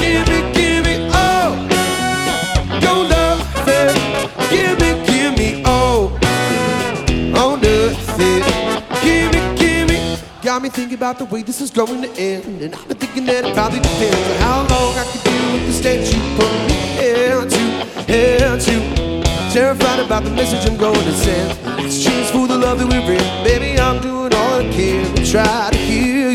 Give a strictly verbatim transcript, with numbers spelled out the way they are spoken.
Give me, give me, oh, your loving. Give me, give me, oh, oh, nothing. Give me, give me. Got me thinking about the way this is going to end, and I've been thinking that it probably depends on how long I can deal with the state you put me into, into. Terrified about the message I'm going to send. Let's choose for the love that we're in. Baby, I'm doing all I can to try to hear